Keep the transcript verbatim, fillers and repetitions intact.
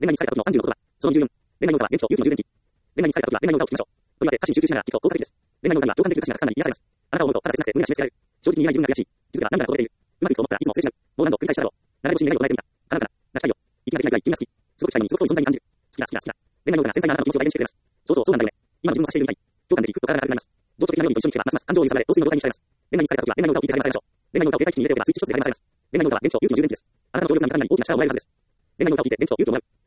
恋愛に疲れた時のさんじゅうのことは、そのにじゅうよん。恋愛の歌は現状、勇気の充電器。恋愛に疲れた時は恋愛の歌を聴きましょう。とりわけ歌詞に集中しながら聴くと効果的です。恋愛の歌には共感できる歌詞がたくさんあり癒されます。あなたを思うとただ切なくて胸が締め付けられる。正直に言えない自分が悔しい。気づけば涙がこぼれている。うまくいくと思ったらいつもすれ違う。もう何度繰り返しだろう。流れ星に願いを唱えてみた。叶うかな。泣きたいよ。いきなりないぐらい君が好き。すごく近いのにすごく遠い存在に感じる。好きだ好きだ好きだ。恋愛の歌が繊細なあなたの気持ちを代弁してくれます。そうそうそうなんだよね。今の自分を差し入れみたい。共感できると体が軽くなります。情緒的なようにと一緒に聴けばますます感情を揺さぶられ、同水の状態に浸れます。恋愛に疲れた時は恋愛の歌を聴いて励まされましょう。恋愛の歌を携帯機に入れておけばスイッチ一つで励まされます。恋愛の歌は現状、勇気の充電器です。あなたの協力が味方になり大きな力をもらえるはずです。恋愛の歌を聴いて現状、勇気をもらう。